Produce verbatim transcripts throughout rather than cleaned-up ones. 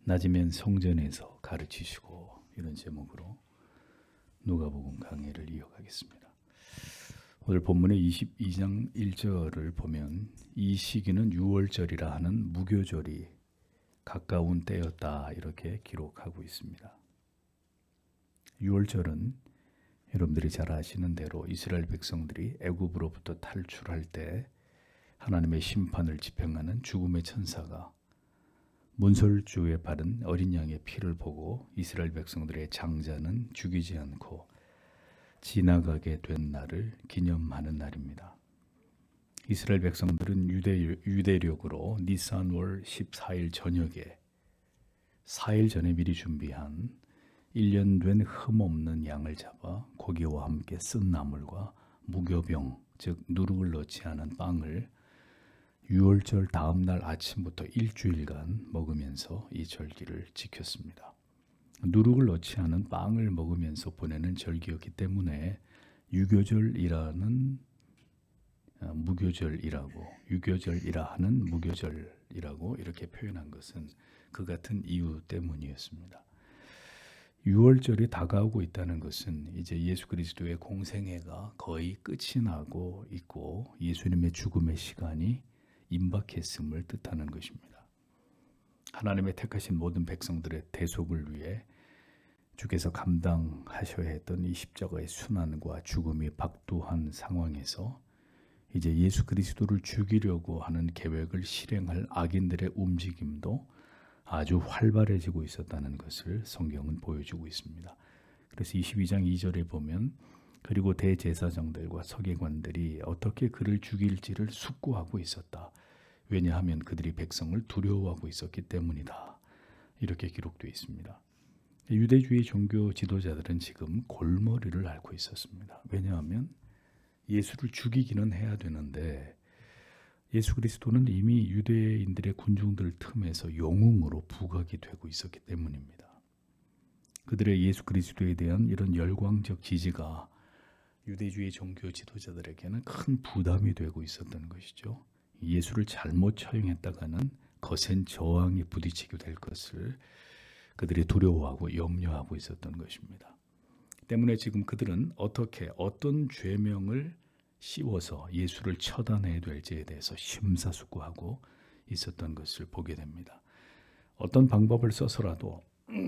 낮이면 성전에서 가르치시고, 이런 제목으로 누가복음 강해를 이어가겠습니다. 오늘 본문의 이십이 장 일 절을 보면 이 시기는 유월절이라 하는 무교절이 가까운 때였다, 이렇게 기록하고 있습니다. 유월절은 여러분들이 잘 아시는 대로 이스라엘 백성들이 애굽으로부터 탈출할 때 하나님의 심판을 집행하는 죽음의 천사가 문설주에 바른 어린 양의 피를 보고 이스라엘 백성들의 장자는 죽이지 않고 지나가게 된 날을 기념하는 날입니다. 이스라엘 백성들은 유대, 유대력으로 니산월 십사 일 저녁에 사 일 전에 미리 준비한 일 년 된 흠없는 양을 잡아 고기와 함께 쓴 나물과 무교병, 즉 누룩을 넣지 않은 빵을 유월절 다음 날 아침부터 일주일간 먹으면서 이 절기를 지켰습니다. 누룩을 넣지 않은 빵을 먹으면서 보내는 절기였기 때문에 유교절이라는 무교절이라고 유교절이라 하는 무교절이라고 이렇게 표현한 것은 그 같은 이유 때문이었습니다. 유월절이 다가오고 있다는 것은 이제 예수 그리스도의 공생애가 거의 끝이 나고 있고 예수님의 죽음의 시간이 임박했음을 뜻하는 것입니다. 하나님의 택하신 모든 백성들의 대속을 위해 주께서 감당하셔야 했던 이 십자가의 순환과 죽음이 박두한 상황에서 이제 예수 그리스도를 죽이려고 하는 계획을 실행할 악인들의 움직임도 아주 활발해지고 있었다는 것을 성경은 보여주고 있습니다. 그래서 이십이 장 이 절에 보면 그리고 대제사장들과 서기관들이 어떻게 그를 죽일지를 숙고하고 있었다. 왜냐하면 그들이 백성을 두려워하고 있었기 때문이다. 이렇게 기록되어 있습니다. 유대주의 종교 지도자들은 지금 골머리를 앓고 있었습니다. 왜냐하면 예수를 죽이기는 해야 되는데 예수 그리스도는 이미 유대인들의 군중들 틈에서 영웅으로 부각이 되고 있었기 때문입니다. 그들의 예수 그리스도에 대한 이런 열광적 지지가 유대주의 종교 지도자들에게는 큰 부담이 되고 있었던 것이죠. 예수를 잘못 처형했다가는 거센 저항이 부딪히게 될 것을 그들이 두려워하고 염려하고 있었던 것입니다. 때문에 지금 그들은 어떻게 어떤 죄명을 씌워서 예수를 처단해야 될지에 대해서 심사숙고하고 있었던 것을 보게 됩니다. 어떤 방법을 써서라도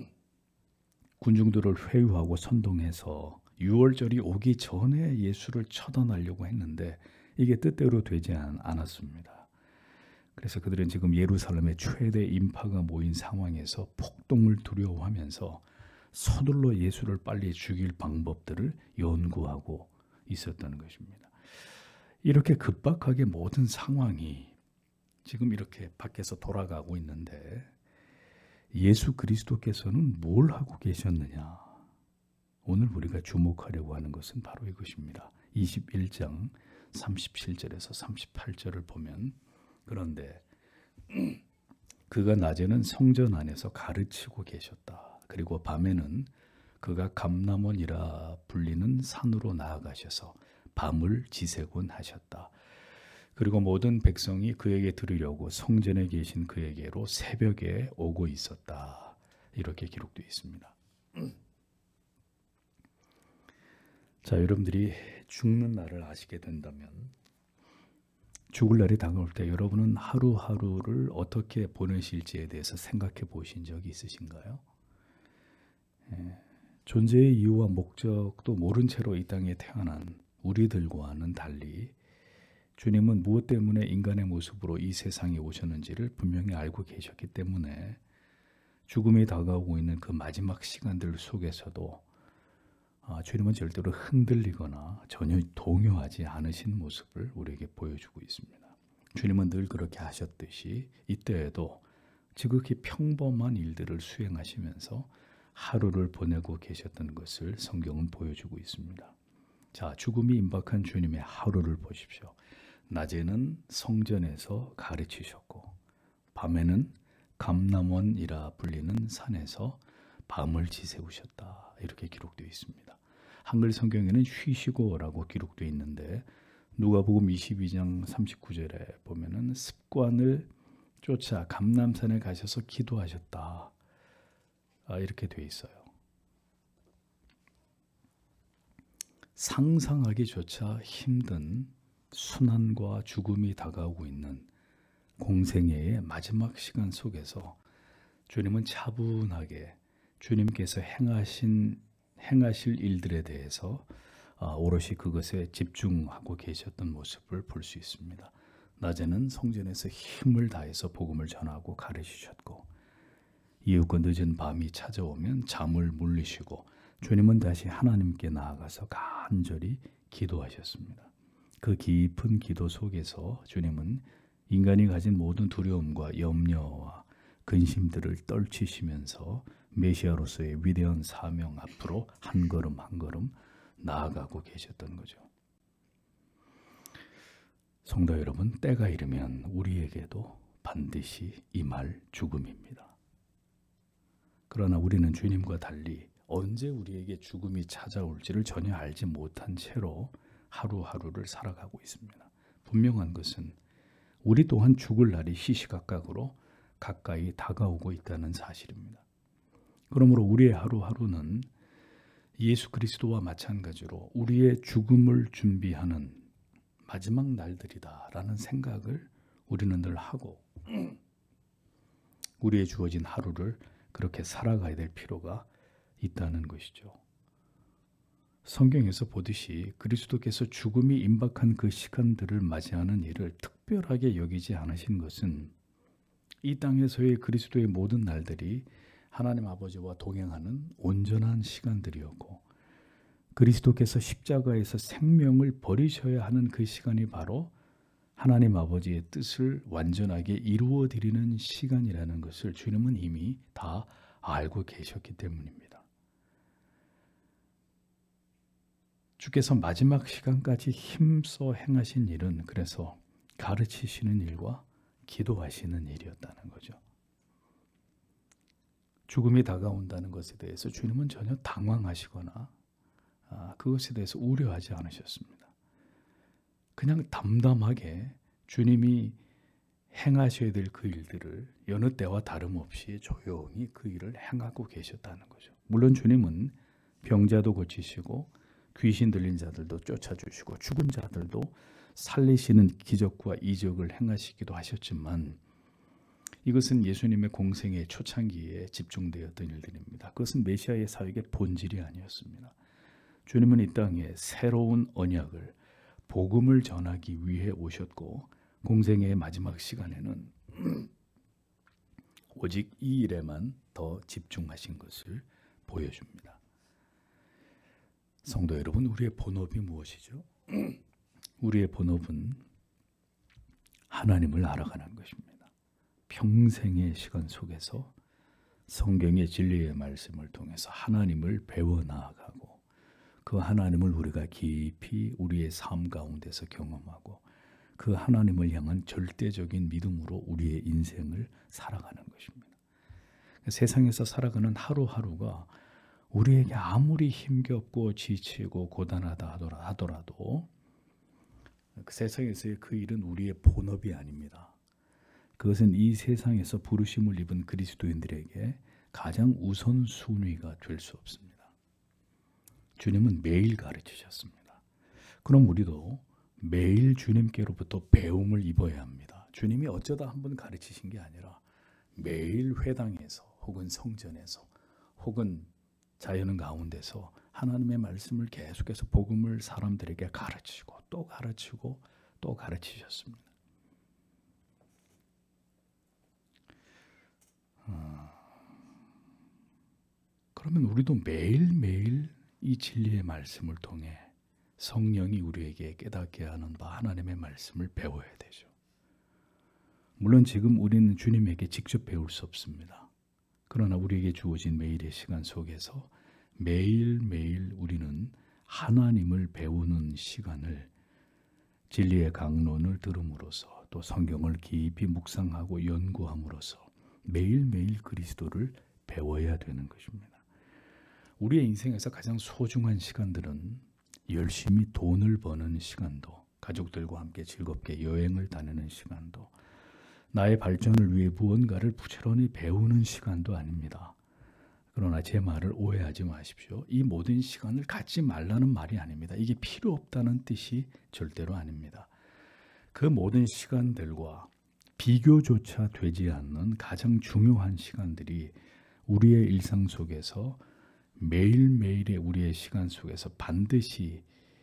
군중들을 회유하고 선동해서 유월절이 오기 전에 예수를 처단하려고 했는데 이게 뜻대로 되지 않았습니다. 그래서 그들은 지금 예루살렘의 최대 인파가 모인 상황에서 폭동을 두려워하면서 서둘러 예수를 빨리 죽일 방법들을 연구하고 있었던 것입니다. 이렇게 급박하게 모든 상황이 지금 이렇게 밖에서 돌아가고 있는데 예수 그리스도께서는 뭘 하고 계셨느냐? 오늘 우리가 주목하려고 하는 것은 바로 이것입니다. 이십일 장 삼십칠 절에서 삼십팔 절을 보면 그런데 그가 낮에는 성전 안에서 가르치고 계셨다. 그리고 밤에는 그가 감람원이라 불리는 산으로 나아가셔서 밤을 지새곤 하셨다. 그리고 모든 백성이 그에게 들으려고 성전에 계신 그에게로 새벽에 오고 있었다. 이렇게 기록되어 있습니다. 자, 여러분들이 죽는 날을 아시게 된다면 죽을 날이 다가올 때 여러분은 하루하루를 어떻게 보내실지에 대해서 생각해 보신 적이 있으신가요? 예, 존재의 이유와 목적도 모른 채로 이 땅에 태어난 우리들과는 달리 주님은 무엇 때문에 인간의 모습으로 이 세상에 오셨는지를 분명히 알고 계셨기 때문에 죽음이 다가오고 있는 그 마지막 시간들 속에서도 아, 주님은 절대로 흔들리거나 전혀 동요하지 않으신 모습을 우리에게 보여주고 있습니다. 주님은 늘 그렇게 하셨듯이 이때에도 지극히 평범한 일들을 수행하시면서 하루를 보내고 계셨던 것을 성경은 보여주고 있습니다. 자, 죽음이 임박한 주님의 하루를 보십시오. 낮에는 성전에서 가르치셨고 밤에는 감람원이라 불리는 산에서 밤을 지새우셨다. 이렇게 기록되어 있습니다. 한글 성경에는 쉬시고라고 기록되어 있는데 누가복음 이십이 장 삼십구 절에 보면은 습관을 쫓아 감람산에 가셔서 기도하셨다. 이렇게 돼 있어요. 상상하기조차 힘든 순환과 죽음이 다가오고 있는 공생애의 마지막 시간 속에서 주님은 차분하게 주님께서 행하신 행하실 일들에 대해서 오롯이 그것에 집중하고 계셨던 모습을 볼 수 있습니다. 낮에는 성전에서 힘을 다해서 복음을 전하고 가르치셨고, 이윽고 늦은 밤이 찾아오면 잠을 물리시고 주님은 다시 하나님께 나아가서 간절히 기도하셨습니다. 그 깊은 기도 속에서 주님은 인간이 가진 모든 두려움과 염려와 근심들을 떨치시면서 메시아로서의 위대한 사명 앞으로 한 걸음 한 걸음 나아가고 계셨던 거죠. 성도 여러분, 때가 이르면 우리에게도 반드시 임할 죽음입니다. 그러나 우리는 주님과 달리 언제 우리에게 죽음이 찾아올지를 전혀 알지 못한 채로 하루하루를 살아가고 있습니다. 분명한 것은 우리 또한 죽을 날이 시시각각으로 가까이 다가오고 있다는 사실입니다. 그러므로 우리의 하루하루는 예수 그리스도와 마찬가지로 우리의 죽음을 준비하는 마지막 날들이다라는 생각을 우리는 늘 하고 우리의 주어진 하루를 그렇게 살아가야 될 필요가 있다는 것이죠. 성경에서 보듯이 그리스도께서 죽음이 임박한 그 시간들을 맞이하는 일을 특별하게 여기지 않으신 것은 이 땅에서의 그리스도의 모든 날들이 하나님 아버지와 동행하는 온전한 시간들이었고, 그리스도께서 십자가에서 생명을 버리셔야 하는 그 시간이 바로 하나님 아버지의 뜻을 완전하게 이루어 드리는 시간이라는 것을 주님은 이미 다 알고 계셨기 때문입니다. 주께서 마지막 시간까지 힘써 행하신 일은 그래서 가르치시는 일과 기도하시는 일이었다는 거죠. 죽음이 다가온다는 것에 대해서 주님은 전혀 당황하시거나 아, 그것에 대해서 우려하지 않으셨습니다. 그냥 담담하게 주님이 행하셔야 될 그 일들을 여느 때와 다름없이 조용히 그 일을 행하고 계셨다는 거죠. 물론 주님은 병자도 고치시고 귀신 들린 자들도 쫓아주시고 죽은 자들도 살리시는 기적과 이적을 행하시기도 하셨지만 이것은 예수님의 공생의 초창기에 집중되었던 일들입니다. 그것은 메시아의 사역의 본질이 아니었습니다. 주님은 이 땅에 새로운 언약을 복음을 전하기 위해 오셨고 공생의 마지막 시간에는 오직 이 일에만 더 집중하신 것을 보여줍니다. 성도 여러분, 우리의 본업이 무엇이죠? 우리의 본업은 하나님을 알아가는 것입니다. 평생의 시간 속에서 성경의 진리의 말씀을 통해서 하나님을 배워 나아가고 그 하나님을 우리가 깊이 우리의 삶 가운데서 경험하고 그 하나님을 향한 절대적인 믿음으로 우리의 인생을 살아가는 것입니다. 세상에서 살아가는 하루하루가 우리에게 아무리 힘겹고 지치고 고단하다 하더라도 그 세상에서의 그 일은 우리의 본업이 아닙니다. 그것은 이 세상에서 부르심을 입은 그리스도인들에게 가장 우선순위가 될 수 없습니다. 주님은 매일 가르치셨습니다. 그럼 우리도 매일 주님께로부터 배움을 입어야 합니다. 주님이 어쩌다 한번 가르치신 게 아니라 매일 회당에서 혹은 성전에서 혹은 자연 가운데서 하나님의 말씀을 계속해서 복음을 사람들에게 가르치고 또 가르치고 또 가르치셨습니다. 어, 그러면 우리도 매일매일 이 진리의 말씀을 통해 성령이 우리에게 깨닫게 하는 바 하나님의 말씀을 배워야 되죠. 물론 지금 우리는 주님에게 직접 배울 수 없습니다. 그러나 우리에게 주어진 매일의 시간 속에서 매일매일 우리는 하나님을 배우는 시간을 진리의 강론을 들음으로써 또 성경을 깊이 묵상하고 연구함으로써 매일매일 그리스도를 배워야 되는 것입니다. 우리의 인생에서 가장 소중한 시간들은 열심히 돈을 버는 시간도, 가족들과 함께 즐겁게 여행을 다니는 시간도, 나의 발전을 위해 무언가를 부지런히 배우는 시간도 아닙니다. 그러나 제 말을 오해하지 마십시오. 이 모든 시간을 갖지 말라는 말이 아닙니다. 이게 필요 없다는 뜻이 절대로 아닙니다. 그 모든 시간들과 비교조차 되지 않는 가장 중요한 시간들이 우리의 일상 속에서 매일매일의 우리의 시간 속에서 반드시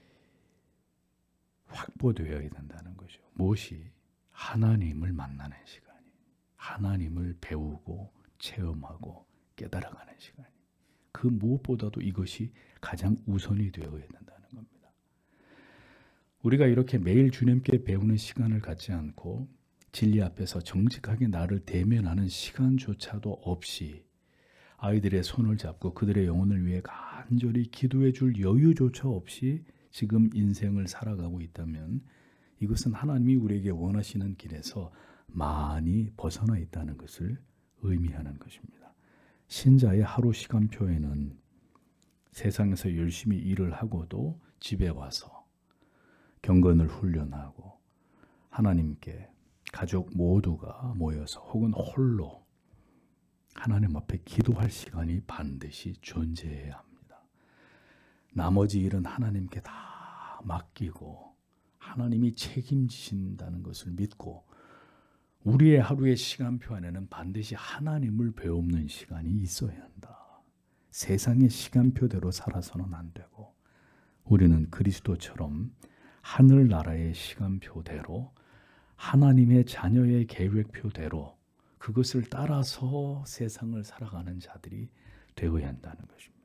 확보되어야 된다는 거죠. 무엇이? 하나님을 만나는 시간이, 하나님을 배우고 체험하고 깨달아가는 시간이, 그 무엇보다도 이것이 가장 우선이 되어야 된다는 겁니다. 우리가 이렇게 매일 주님께 배우는 시간을 갖지 않고 진리 앞에서 정직하게 나를 대면하는 시간조차도 없이 아이들의 손을 잡고 그들의 영혼을 위해 간절히 기도해 줄 여유조차 없이 지금 인생을 살아가고 있다면 이것은 하나님이 우리에게 원하시는 길에서 많이 벗어나 있다는 것을 의미하는 것입니다. 신자의 하루 시간표에는 세상에서 열심히 일을 하고도 집에 와서 경건을 훈련하고 하나님께 가족 모두가 모여서 혹은 홀로 하나님 앞에 기도할 시간이 반드시 존재해야 합니다. 나머지 일은 하나님께 다 맡기고 하나님이 책임지신다는 것을 믿고 우리의 하루의 시간표 안에는 반드시 하나님을 배우는 시간이 있어야 한다. 세상의 시간표대로 살아서는 안 되고 우리는 그리스도처럼 하늘나라의 시간표대로 하나님의 자녀의 계획표대로 그것을 따라서 세상을 살아가는 자들이 되어야 한다는 것입니다.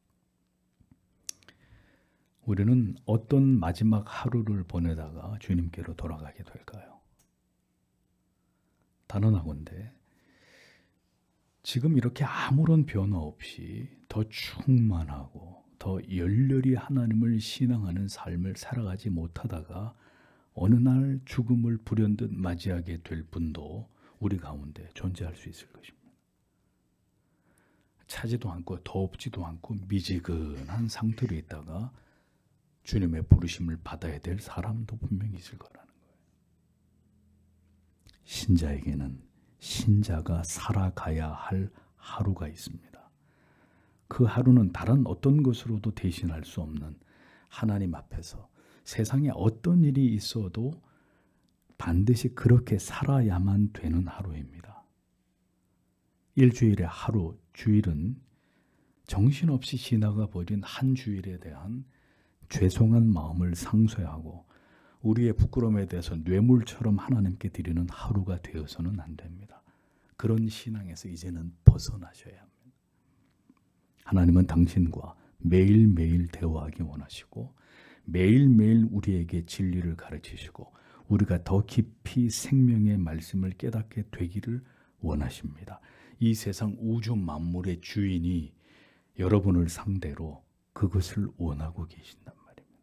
우리는 어떤 마지막 하루를 보내다가 주님께로 돌아가게 될까요? 단언하건대 지금 이렇게 아무런 변화 없이 더 충만하고 더 열렬히 하나님을 신앙하는 삶을 살아가지 못하다가 어느 날 죽음을 불현듯 맞이하게 될 분도 우리 가운데 존재할 수 있을 것입니다. 차지도 않고 덥지도 않고 미지근한 상태로 있다가 주님의 부르심을 받아야 될 사람도 분명히 있을 거라는 거예요. 신자에게는 신자가 살아가야 할 하루가 있습니다. 그 하루는 다른 어떤 것으로도 대신할 수 없는 하나님 앞에서 세상에 어떤 일이 있어도 반드시 그렇게 살아야만 되는 하루입니다. 일주일의 하루, 주일은 정신없이 지나가 버린 한 주일에 대한 죄송한 마음을 상쇄하고 우리의 부끄러움에 대해서 뇌물처럼 하나님께 드리는 하루가 되어서는 안 됩니다. 그런 신앙에서 이제는 벗어나셔야 합니다. 하나님은 당신과 매일매일 대화하기 원하시고 매일매일 우리에게 진리를 가르치시고 우리가 더 깊이 생명의 말씀을 깨닫게 되기를 원하십니다. 이 세상 우주 만물의 주인이 여러분을 상대로 그것을 원하고 계신단 말입니다.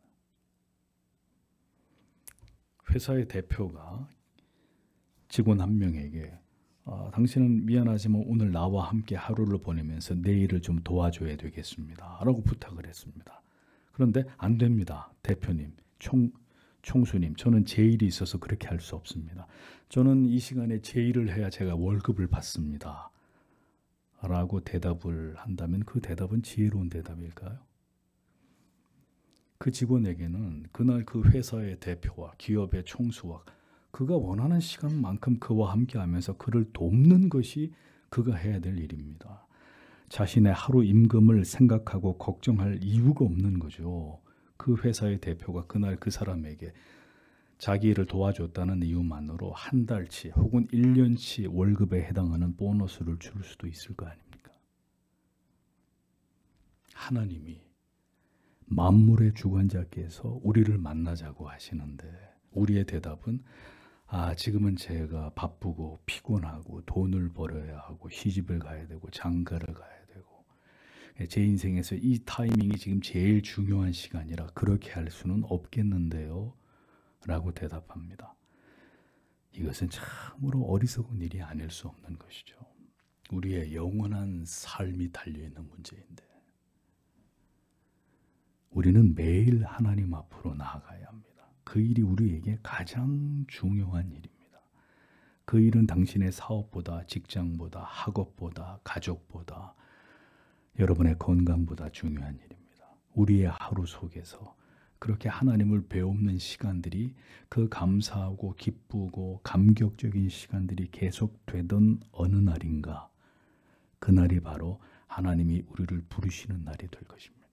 회사의 대표가 직원 한 명에게 아, 당신은 미안하지만 오늘 나와 함께 하루를 보내면서 내 일을 좀 도와줘야 되겠습니다. 라고 부탁을 했습니다. 그런데 안 됩니다. 대표님, 총, 총수님, 저는 제 일이 있어서 그렇게 할 수 없습니다. 저는 이 시간에 제 일을 해야 제가 월급을 받습니다. 라고 대답을 한다면 그 대답은 지혜로운 대답일까요? 그 직원에게는 그날 그 회사의 대표와 기업의 총수와 그가 원하는 시간만큼 그와 함께 하면서 그를 돕는 것이 그가 해야 될 일입니다. 자신의 하루 임금을 생각하고 걱정할 이유가 없는 거죠. 그 회사의 대표가 그날 그 사람에게 자기 일을 도와줬다는 이유만으로 한 달치 혹은 일 년치 월급에 해당하는 보너스를 줄 수도 있을 거 아닙니까? 하나님이 만물의 주관자께서 우리를 만나자고 하시는데 우리의 대답은 아, 지금은 제가 바쁘고 피곤하고 돈을 벌어야 하고 시집을 가야 되고 장가를 가야 되고 제 인생에서 이 타이밍이 지금 제일 중요한 시간이라 그렇게 할 수는 없겠는데요 라고 대답합니다. 이것은 참으로 어리석은 일이 아닐 수 없는 것이죠. 우리의 영원한 삶이 달려있는 문제인데 우리는 매일 하나님 앞으로 나아가야 합니다. 그 일이 우리에게 가장 중요한 일입니다. 그 일은 당신의 사업보다 직장보다 학업보다 가족보다 여러분의 건강보다 중요한 일입니다. 우리의 하루 속에서 그렇게 하나님을 배우는 시간들이, 그 감사하고 기쁘고 감격적인 시간들이 계속되던 어느 날인가, 그날이 바로 하나님이 우리를 부르시는 날이 될 것입니다.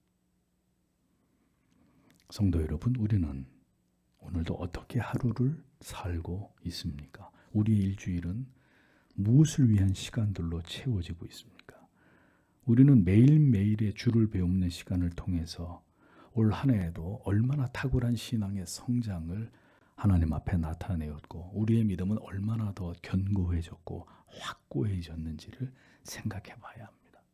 성도 여러분, 우리는 오늘도 어떻게 하루를 살고 있습니까? 우리의 일주일은 무엇을 위한 시간들로 채워지고 있습니까? 우리는 매일매일의 주를 배우는 시간을 통해서 올 한 해에도 얼마나 탁월한 신앙의 성장을 하나님 앞에 나타내었고, 우리의 믿음은 얼마나 더 견고해졌고 확고해졌는지를 생각해 봐야 합니다.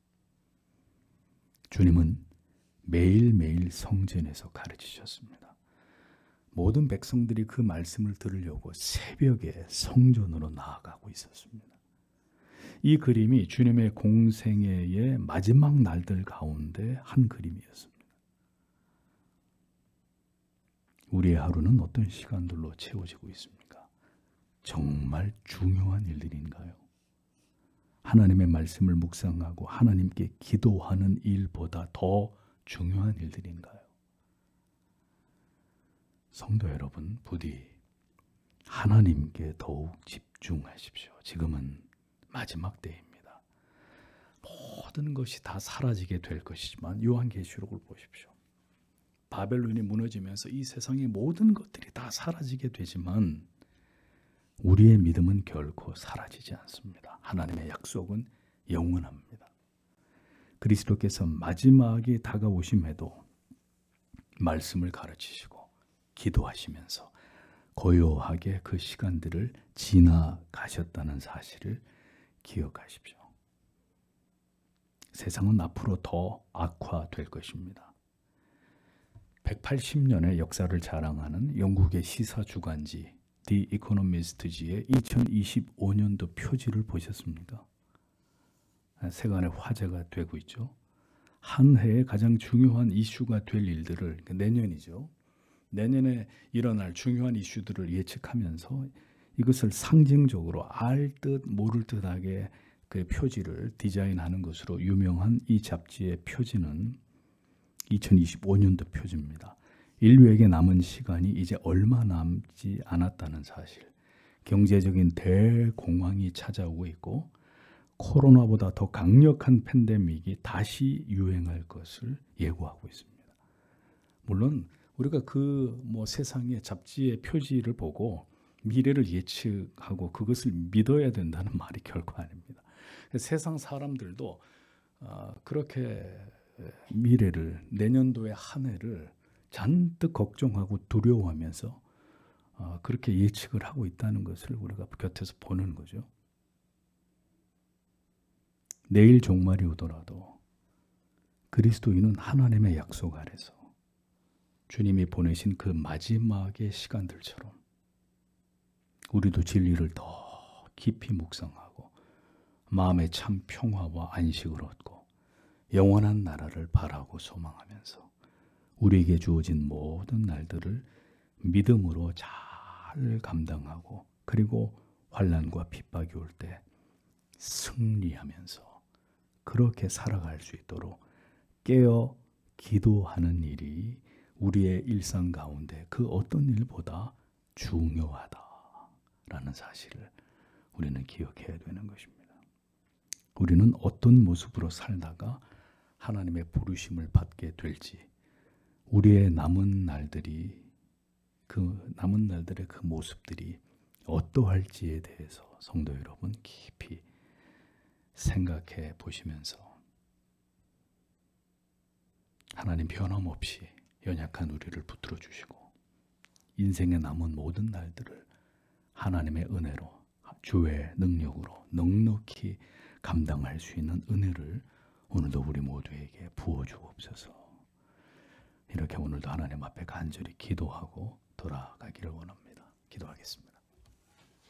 주님은 매일매일 성전에서 가르치셨습니다. 모든 백성들이 그 말씀을 들으려고 새벽에 성전으로 나아가고 있었습니다. 이 그림이 주님의 공생애의 마지막 날들 가운데 한 그림이었습니다. 우리의 하루는 어떤 시간들로 채워지고 있습니까? 정말 중요한 일들인가요? 하나님의 말씀을 묵상하고 하나님께 기도하는 일보다 더 중요한 일들인가요? 성도 여러분, 부디 하나님께 더욱 집중하십시오. 지금은 마지막 때입니다. 모든 것이 다 사라지게 될 것이지만 요한계시록을 보십시오. 바벨론이 무너지면서 이 세상의 모든 것들이 다 사라지게 되지만 우리의 믿음은 결코 사라지지 않습니다. 하나님의 약속은 영원합니다. 그리스도께서 마지막이 다가오심에도 말씀을 가르치시고 기도하시면서 고요하게 그 시간들을 지나가셨다는 사실을 기억하십시오. 세상은 앞으로 더 악화될 것입니다. 백팔십 년의 역사를 자랑하는 영국의 시사 주간지 The Economist지의 이천이십오 년도 표지를 보셨습니까? 세간의 화제가 되고 있죠. 한 해의 가장 중요한 이슈가 될 일들을, 내년이죠. 내년에 일어날 중요한 이슈들을 예측하면서 이것을 상징적으로 알 듯 모를 듯하게 그 표지를 디자인하는 것으로 유명한 이 잡지의 표지는 이천이십오 년도 표지입니다. 인류에게 남은 시간이 이제 얼마 남지 않았다는 사실, 경제적인 대공황이 찾아오고 있고 코로나보다 더 강력한 팬데믹이 다시 유행할 것을 예고하고 있습니다. 물론 우리가 그 뭐 세상의 잡지의 표지를 보고 미래를 예측하고 그것을 믿어야 된다는 말이 결코 아닙니다. 세상 사람들도 어, 그렇게 미래를, 내년도의 한 해를 잔뜩 걱정하고 두려워하면서 어, 그렇게 예측을 하고 있다는 것을 우리가 곁에서 보는 거죠. 내일 종말이 오더라도 그리스도인은 하나님의 약속 아래서 주님이 보내신 그 마지막의 시간들처럼 우리도 진리를 더 깊이 묵상하고 마음의 참 평화와 안식을 얻고 영원한 나라를 바라고 소망하면서 우리에게 주어진 모든 날들을 믿음으로 잘 감당하고, 그리고 환난과 핍박이 올 때 승리하면서 그렇게 살아갈 수 있도록 깨어 기도하는 일이 우리의 일상 가운데 그 어떤 일보다 중요하다라는 사실을 우리는 기억해야 되는 것입니다. 우리는 어떤 모습으로 살다가 하나님의 부르심을 받게 될지, 우리의 남은 날들이, 그 남은 날들의 그 모습들이 어떠할지에 대해서 성도 여러분 깊이 생각해 보시면서 하나님 변함없이 연약한 우리를 붙들어 주시고 인생의 남은 모든 날들을 하나님의 은혜로, 주의 능력으로 넉넉히 감당할 수 있는 은혜를 오늘도 우리 모두에게 부어주옵소서. 이렇게 오늘도 하나님 앞에 간절히 기도하고 돌아가기를 원합니다. 기도하겠습니다.